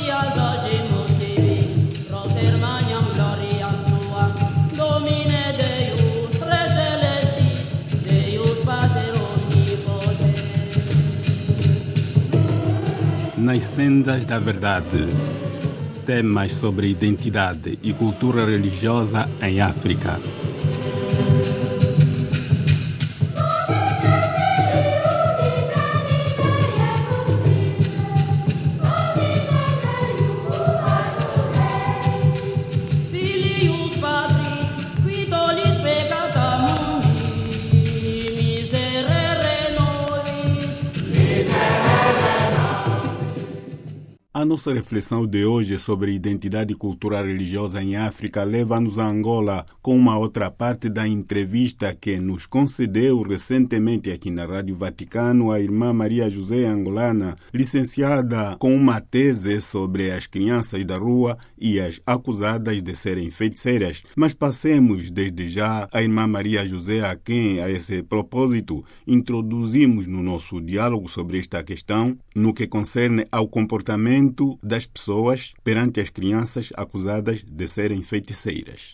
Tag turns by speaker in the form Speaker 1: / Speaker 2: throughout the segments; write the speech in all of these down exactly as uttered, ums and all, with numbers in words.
Speaker 1: Nas sendas da verdade, temas sobre identidade e cultura religiosa em África. A nossa reflexão de hoje sobre identidade e cultura religiosa em África leva-nos a Angola com uma outra parte da entrevista que nos concedeu recentemente aqui na Rádio Vaticano a irmã Maria José Angolana, licenciada com uma tese sobre as crianças da rua e as acusadas de serem feiticeiras. Mas passemos desde já a irmã Maria José, a quem, a esse propósito, introduzimos no nosso diálogo sobre esta questão, no que concerne ao comportamento das pessoas perante as crianças acusadas de serem feiticeiras.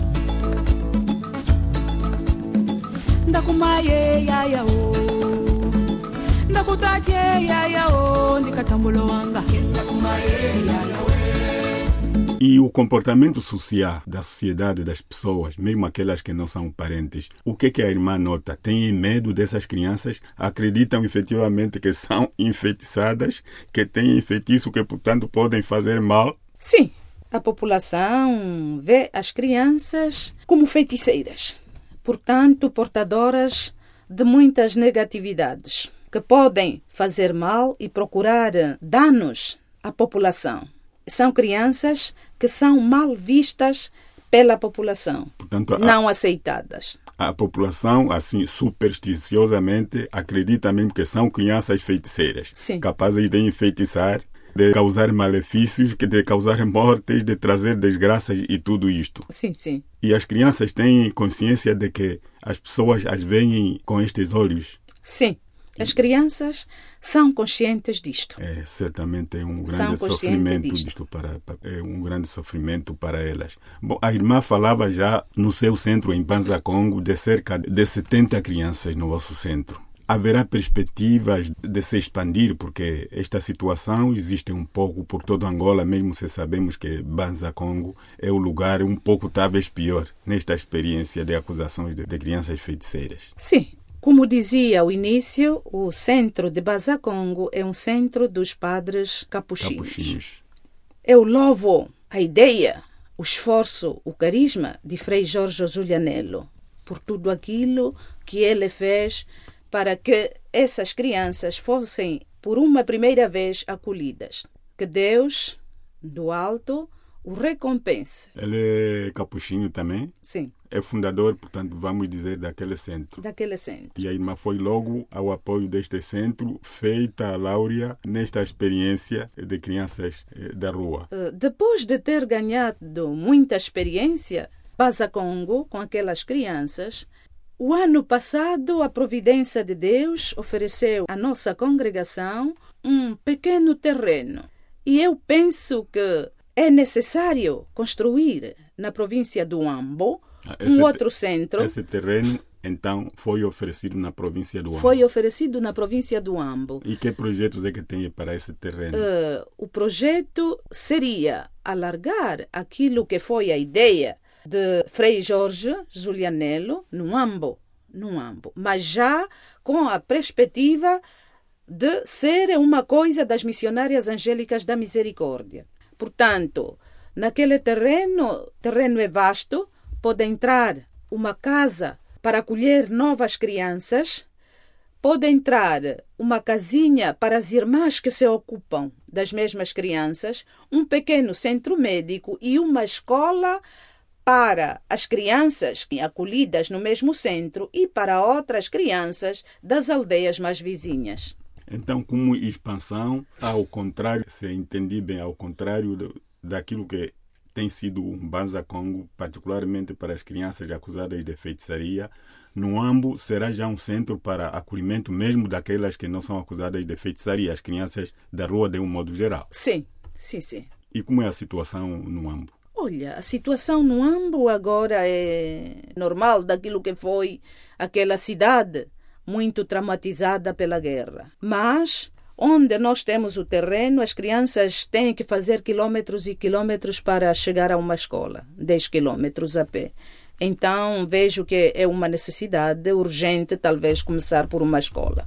Speaker 1: E o comportamento social da sociedade das pessoas, mesmo aquelas que não são parentes, o que, que a irmã nota? Tem medo dessas crianças? Acreditam efetivamente que são enfeitiçadas, que têm feitiço, que portanto podem fazer mal?
Speaker 2: Sim, a população vê as crianças como feiticeiras, portanto portadoras de muitas negatividades, que podem fazer mal e procurar danos à população. São crianças que são mal vistas pela população, portanto, não a, aceitadas.
Speaker 1: A população, assim, supersticiosamente, acredita mesmo que são crianças feiticeiras,
Speaker 2: Sim.
Speaker 1: capazes de enfeitiçar, de causar malefícios, de causar mortes, de trazer desgraças e tudo isto.
Speaker 2: Sim, sim.
Speaker 1: E as crianças têm consciência de que as pessoas as veem com estes olhos?
Speaker 2: Sim. As crianças são conscientes disto.
Speaker 1: É, certamente é um grande sofrimento disto, disto para, para, é um grande sofrimento para elas. Bom, a irmã falava já no seu centro em Banza Congo de cerca de setenta crianças no vosso centro. Haverá perspectivas de se expandir, porque esta situação existe um pouco por todo Angola, mesmo se sabemos que Banza Congo é o lugar um pouco talvez pior nesta experiência de acusações de, de crianças feiticeiras.
Speaker 2: Sim. Como dizia ao início, o centro de Banza Congo é um centro dos padres capuchinhos. capuchinhos. Eu louvo a ideia, o esforço, o carisma de Frei Jorge Zulianello por tudo aquilo que ele fez para que essas crianças fossem, por uma primeira vez, acolhidas. Que Deus, do alto, o recompense.
Speaker 1: Ele é capuchinho também?
Speaker 2: Sim.
Speaker 1: É fundador, portanto, vamos dizer, daquele centro.
Speaker 2: Daquele centro.
Speaker 1: E a irmã foi logo ao apoio deste centro, feita a Láurea nesta experiência de crianças da rua.
Speaker 2: Uh, depois de ter ganhado muita experiência, Banza Congo, com aquelas crianças, o ano passado, a providência de Deus ofereceu à nossa congregação um pequeno terreno. E eu penso que é necessário construir na província do Huambo esse, um outro centro.
Speaker 1: Esse terreno, então, foi oferecido na província do Huambo?
Speaker 2: Foi oferecido na província do Huambo.
Speaker 1: E que projetos é que tem para esse terreno?
Speaker 2: Uh, o projeto seria alargar aquilo que foi a ideia de Frei Jorge Zulianello no Huambo, no Huambo, mas já com a perspectiva de ser uma coisa das missionárias angélicas da misericórdia. Portanto, naquele terreno, terreno é vasto, pode entrar uma casa para acolher novas crianças, pode entrar uma casinha para as irmãs que se ocupam das mesmas crianças, um pequeno centro médico e uma escola para as crianças acolhidas no mesmo centro e para outras crianças das aldeias mais vizinhas.
Speaker 1: Então, como expansão, ao contrário, se entendi bem, ao contrário do, daquilo que tem sido um Banza Congo, particularmente para as crianças acusadas de feitiçaria, no Huambo será já um centro para acolhimento mesmo daquelas que não são acusadas de feitiçaria, as crianças da rua de um modo geral.
Speaker 2: Sim, sim, sim.
Speaker 1: E como é a situação no Ambo?
Speaker 2: Olha, a situação no Ambo agora é normal daquilo que foi aquela cidade muito traumatizada pela guerra. Mas onde nós temos o terreno, as crianças têm que fazer quilômetros e quilômetros para chegar a uma escola, dez quilômetros a pé. Então vejo que é uma necessidade urgente talvez começar por uma escola.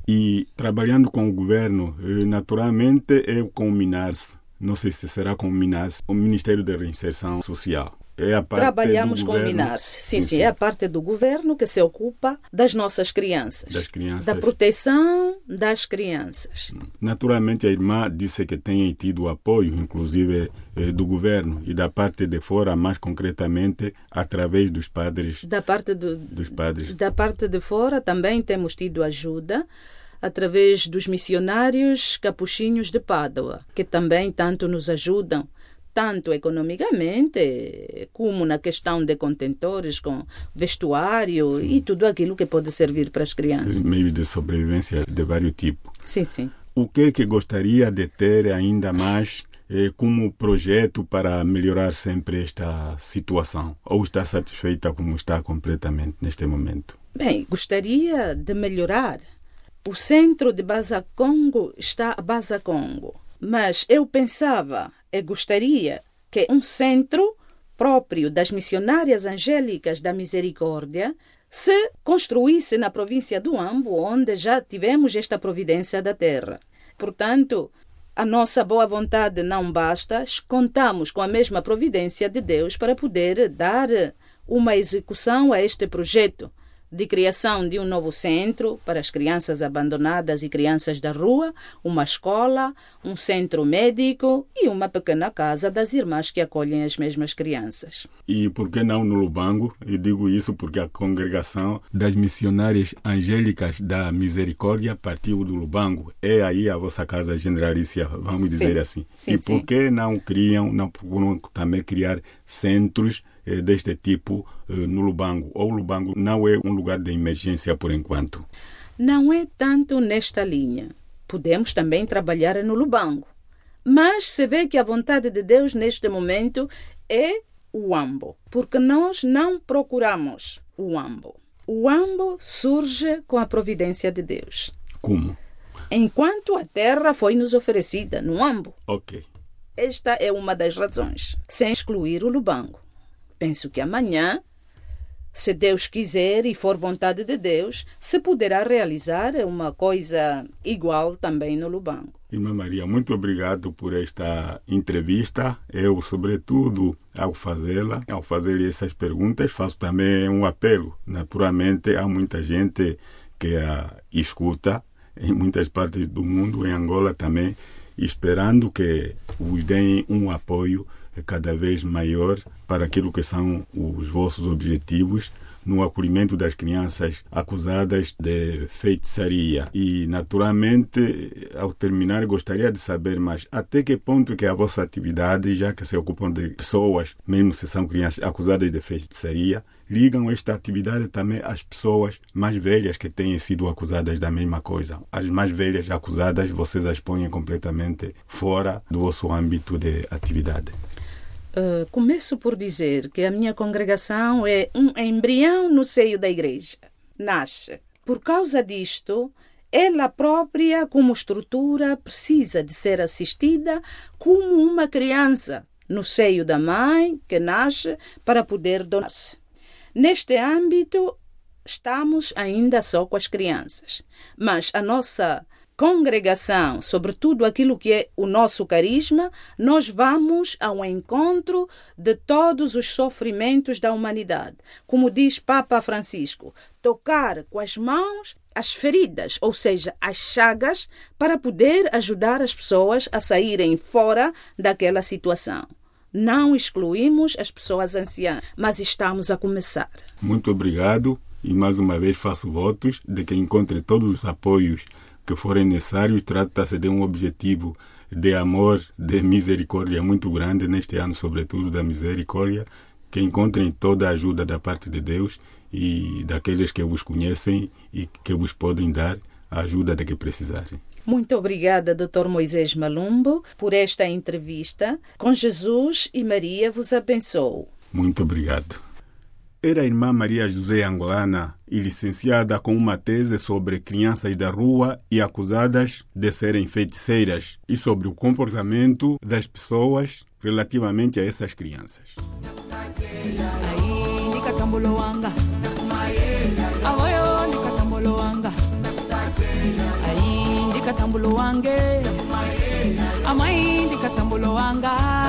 Speaker 1: E trabalhando com o governo, naturalmente é com o MINARS. Não sei se será com o MINARS, o Ministério da Reinserção Social. É a parte
Speaker 2: Trabalhamos
Speaker 1: do
Speaker 2: com
Speaker 1: governo.
Speaker 2: o MINARS. Sim, sim,
Speaker 1: sim,
Speaker 2: é a parte do governo que se ocupa das nossas crianças.
Speaker 1: Das crianças.
Speaker 2: Da proteção das crianças.
Speaker 1: Naturalmente, a irmã disse que tem tido apoio, inclusive, eh, do governo e da parte de fora, mais concretamente, através dos padres.
Speaker 2: Da parte, do,
Speaker 1: dos padres.
Speaker 2: Da parte de fora também temos tido ajuda através dos missionários capuchinhos de Pádua, que também tanto nos ajudam, tanto economicamente, como na questão de contentores, com vestuário sim. e tudo aquilo que pode servir para as crianças.
Speaker 1: Meios de sobrevivência de vários tipos.
Speaker 2: Sim, sim.
Speaker 1: O que é que gostaria de ter ainda mais eh, como projeto para melhorar sempre esta situação? Ou está satisfeita como está completamente neste momento?
Speaker 2: Bem, gostaria de melhorar. O centro de Baza Congo está a Baza Congo, mas eu pensava e gostaria que um centro próprio das missionárias angélicas da misericórdia se construísse na província do Ambo, onde já tivemos esta providência da terra. Portanto, a nossa boa vontade não basta, contamos com a mesma providência de Deus para poder dar uma execução a este projeto de criação de um novo centro para as crianças abandonadas e crianças da rua, uma escola, um centro médico e uma pequena casa das irmãs que acolhem as mesmas crianças.
Speaker 1: E por que não no Lubango? Eu digo isso porque a congregação das missionárias angélicas da misericórdia partiu do Lubango. É aí a vossa casa generalícia, vamos sim, dizer assim.
Speaker 2: Sim,
Speaker 1: e por que não criam, não procuram também criar centros deste tipo no Lubango? Ou o Lubango não é um lugar de emergência por enquanto?
Speaker 2: Não é tanto nesta linha. Podemos também trabalhar no Lubango. Mas se vê que a vontade de Deus neste momento é o Ambo. Porque nós não procuramos o Ambo. O Ambo surge com a providência de Deus.
Speaker 1: Como?
Speaker 2: Enquanto a terra foi nos oferecida no Ambo.
Speaker 1: Ok.
Speaker 2: Esta é uma das razões. Sem excluir o Lubango. Penso que amanhã, se Deus quiser e for vontade de Deus, se poderá realizar uma coisa igual também no Lubango.
Speaker 1: Irmã Maria, muito obrigado por esta entrevista. Eu, sobretudo, ao fazê-la, ao fazer essas perguntas, faço também um apelo. Naturalmente, há muita gente que a escuta em muitas partes do mundo, em Angola também, esperando que vos deem um apoio cada vez maior para aquilo que são os vossos objetivos no acolhimento das crianças acusadas de feitiçaria. E, naturalmente, ao terminar, gostaria de saber mais até que ponto que a vossa atividade, já que se ocupam de pessoas, mesmo se são crianças acusadas de feitiçaria, ligam esta atividade também às pessoas mais velhas que têm sido acusadas da mesma coisa. As mais velhas acusadas, vocês as põem completamente fora do vosso âmbito de atividade.
Speaker 2: Uh, começo por dizer que a minha congregação é um embrião no seio da igreja. Nasce. Por causa disto, ela própria, como estrutura, precisa de ser assistida como uma criança no seio da mãe que nasce para poder donar-se. Neste âmbito, estamos ainda só com as crianças, mas a nossa congregação, sobretudo aquilo que é o nosso carisma, nós vamos ao encontro de todos os sofrimentos da humanidade. Como diz Papa Francisco, tocar com as mãos as feridas, ou seja, as chagas, para poder ajudar as pessoas a saírem fora daquela situação. Não excluímos as pessoas anciãs, mas estamos a começar.
Speaker 1: Muito obrigado e mais uma vez faço votos de que encontre todos os apoios que forem necessários. Trata-se de um objetivo de amor, de misericórdia muito grande, neste ano sobretudo da misericórdia, que encontrem toda a ajuda da parte de Deus e daqueles que vos conhecem e que vos podem dar a ajuda de que precisarem.
Speaker 2: Muito obrigada, doutor Moisés Malumbo, por esta entrevista. Com Jesus e Maria vos abençoo.
Speaker 1: Muito obrigado. Era a irmã Maria José Angolana e licenciada com uma tese sobre crianças da rua e acusadas de serem feiticeiras e sobre o comportamento das pessoas relativamente a essas crianças.
Speaker 3: Katambulo wange, amaindi katambulo wanga.